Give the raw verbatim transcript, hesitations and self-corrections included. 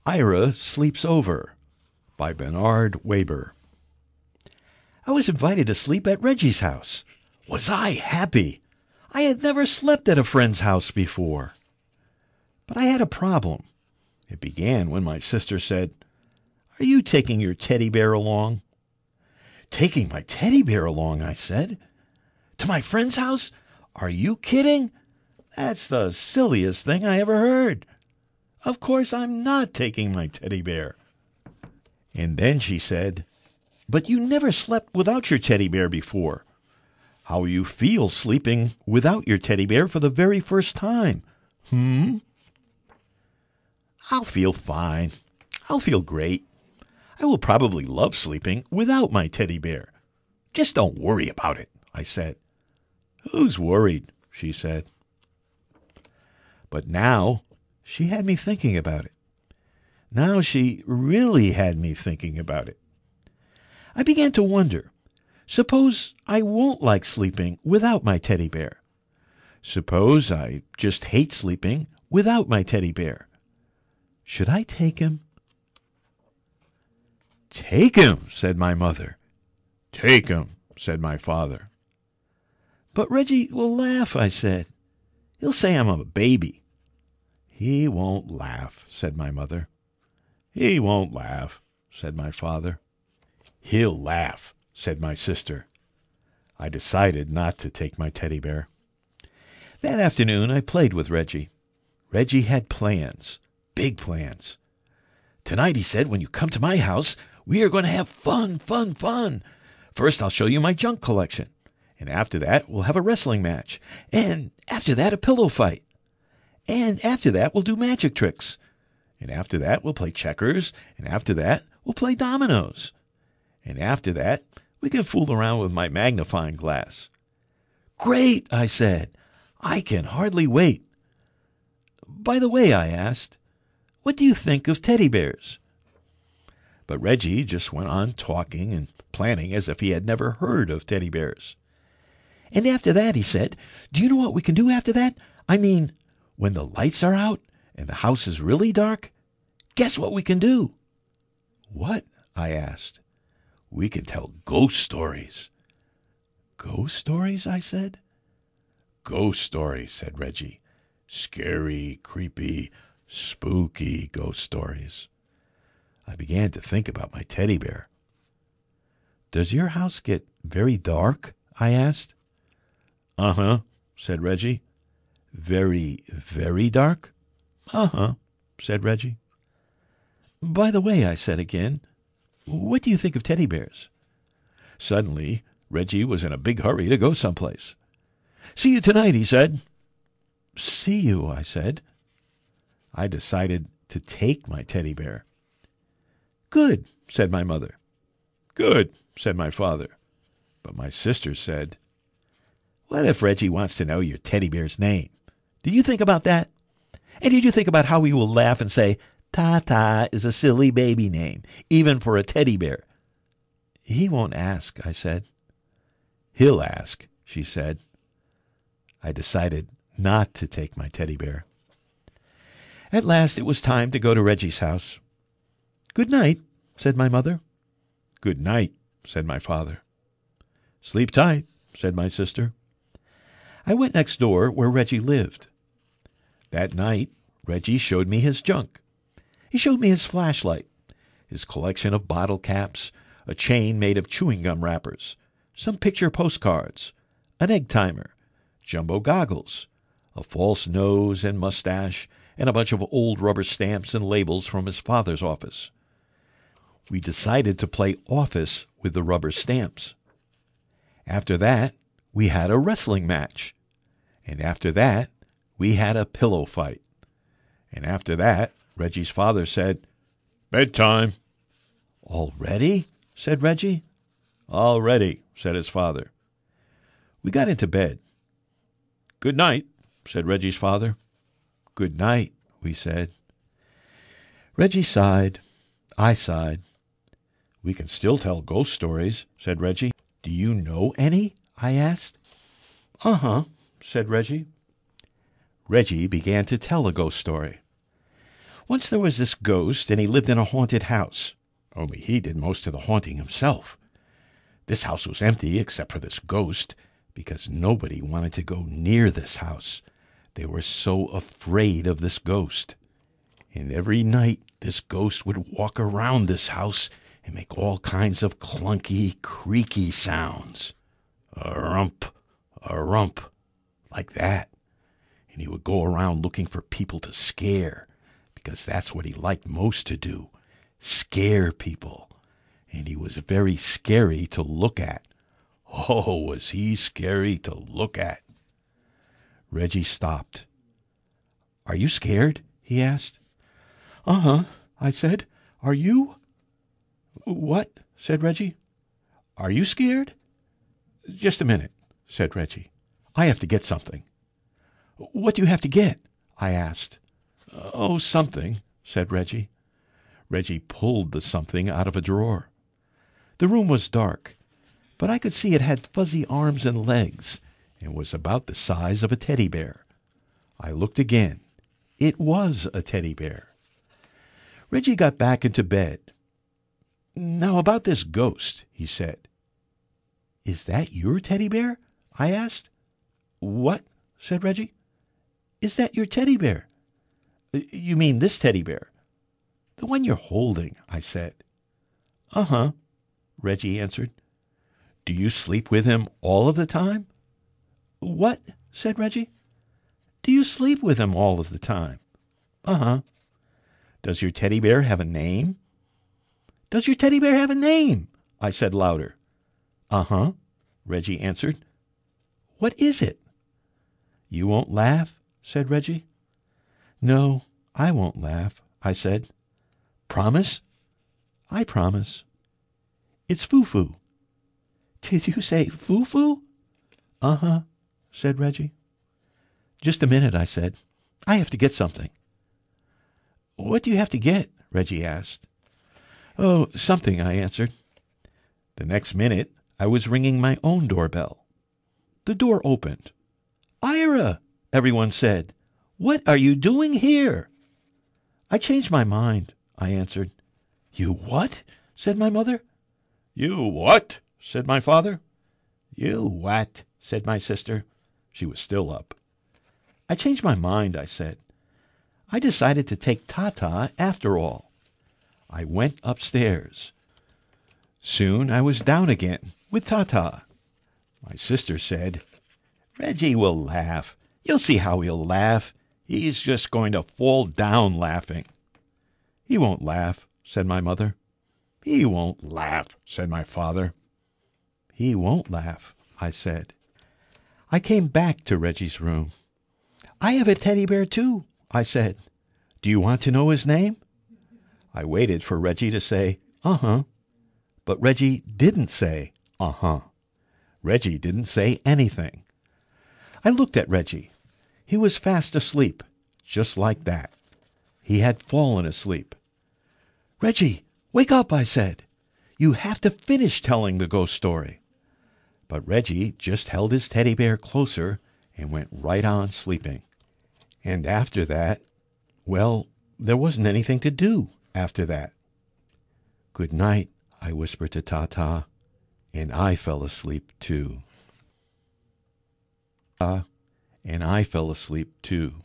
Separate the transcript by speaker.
Speaker 1: Ira Sleeps Over by Bernard Weber. I was invited to sleep at Reggie's house. Was I happy? I had never slept at a friend's house before. But I had a problem. It began when my sister said, "Are you taking your teddy bear along?" "Taking my teddy bear along," I said. "To my friend's house? Are you kidding? That's the silliest thing I ever heard. Of course I'm not taking my teddy bear." And then she said, "But you never slept without your teddy bear before. How will you feel sleeping without your teddy bear for the very first time? Hmm?" "I'll feel fine. I'll feel great. I will probably love sleeping without my teddy bear. Just don't worry about it," I said. "Who's worried?" she said. But now she had me thinking about it. Now she really had me thinking about it. I began to wonder, suppose I won't like sleeping without my teddy bear? Suppose I just hate sleeping without my teddy bear? Should I take him? "Take him," said my mother. "Take him," said my father. "But Reggie will laugh," I said. "He'll say I'm a baby." "He won't laugh," said my mother. "He won't laugh," said my father. "He'll laugh," said my sister. I decided not to take my teddy bear. That afternoon I played with Reggie. Reggie had plans, big plans. "Tonight," he said, "when you come to my house, we are going to have fun, fun, fun. First I'll show you my junk collection. And after that, we'll have a wrestling match. And after that, a pillow fight. And after that, we'll do magic tricks. And after that, we'll play checkers. And after that, we'll play dominoes. And after that, we can fool around with my magnifying glass." "Great," I said. "I can hardly wait." "By the way," I asked, "what do you think of teddy bears?" But Reggie just went on talking and planning as if he had never heard of teddy bears. "And after that," he said, "do you know what we can do after that? I mean, when the lights are out and the house is really dark, guess what we can do?" "What?" I asked. "We can tell ghost stories." "Ghost stories?" I said. "Ghost stories," said Reggie. "Scary, creepy, spooky ghost stories." I began to think about my teddy bear. "Does your house get very dark?" I asked. "Uh-huh," said Reggie. "Very, very dark?" "Uh-huh," said Reggie. "By the way," I said again, "what do you think of teddy bears?" Suddenly, Reggie was in a big hurry to go someplace. "See you tonight," he said. "See you," I said. I decided to take my teddy bear. "Good," said my mother. "Good," said my father. But my sister said, "What if Reggie wants to know your teddy bear's name? Did you think about that? And did you think about how he will laugh and say, 'Ta-Ta is a silly baby name, even for a teddy bear'?" "He won't ask," I said. "He'll ask," she said. I decided not to take my teddy bear. At last it was time to go to Reggie's house. "Good night," said my mother. "Good night," said my father. "Sleep tight," said my sister. I went next door where Reggie lived. That night, Reggie showed me his junk. He showed me his flashlight, his collection of bottle caps, a chain made of chewing gum wrappers, some picture postcards, an egg timer, jumbo goggles, a false nose and mustache, and a bunch of old rubber stamps and labels from his father's office. We decided to play office with the rubber stamps. After that, we had a wrestling match. And after that, we had a pillow fight. And after that, Reggie's father said, "Bedtime." "Already?" said Reggie. "Already," said his father. We got into bed. "Good night," said Reggie's father. "Good night," we said. Reggie sighed. I sighed. "We can still tell ghost stories," said Reggie. "Do you know any?" I asked. "Uh-huh," said Reggie. Reggie began to tell a ghost story. Once there was this ghost, and he lived in a haunted house. Only he did most of the haunting himself. This house was empty except for this ghost, because nobody wanted to go near this house. They were so afraid of this ghost. And every night this ghost would walk around this house and make all kinds of clunky, creaky sounds. A rump, a rump, like that. And he would go around looking for people to scare, because that's what he liked most to do, scare people. And he was very scary to look at. Oh, was he scary to look at. Reggie stopped. "Are you scared?" he asked. "Uh-huh," I said. "Are you?" "What?" said Reggie. "Are you scared?" "Just a minute," said Reggie. "I have to get something." "What do you have to get?" I asked. "Oh, something," said Reggie. Reggie pulled the something out of a drawer. The room was dark, but I could see it had fuzzy arms and legs, and was about the size of a teddy bear. I looked again. It was a teddy bear. Reggie got back into bed. "Now about this ghost," he said. "Is that your teddy bear?" I asked. "What?" said Reggie. "Is that your teddy bear?" "You mean this teddy bear?" "The one you're holding," I said. "Uh-huh," Reggie answered. "Do you sleep with him all of the time?" "What?" said Reggie. "Do you sleep with him all of the time?" "Uh-huh." "Does your teddy bear have a name?" "Does your teddy bear have a name?" I said louder. "Uh-huh," Reggie answered. "What is it?" "You won't laugh?" said Reggie. "No, I won't laugh," I said. "Promise?" "I promise." "It's Foo-Foo." "Did you say Foo-Foo?" "Uh-huh," said Reggie. "Just a minute," I said. "I have to get something." "What do you have to get?" Reggie asked. "Oh, something," I answered. The next minute I was ringing my own doorbell. The door opened. "Ira!" everyone said. "What are you doing here?" "I changed my mind," I answered. "You what?" said my mother. "You what?" said my father. "You what?" said my sister. She was still up. "I changed my mind," I said. "I decided to take Tata after all." I went upstairs. Soon I was down again with Tata. My sister said, "Reggie will laugh. You'll see how he'll laugh. He's just going to fall down laughing." "He won't laugh," said my mother. "He won't laugh," said my father. "He won't laugh," I said. I came back to Reggie's room. "I have a teddy bear too," I said. "Do you want to know his name?" I waited for Reggie to say, "Uh-huh." But Reggie didn't say, "Uh-huh." Reggie didn't say anything. I looked at Reggie. He was fast asleep, just like that. He had fallen asleep. "Reggie, wake up," I said. "You have to finish telling the ghost story." But Reggie just held his teddy bear closer and went right on sleeping. And after that, well, there wasn't anything to do after that. "Good night," I whispered to Tata, and I fell asleep too. Uh, and I fell asleep too.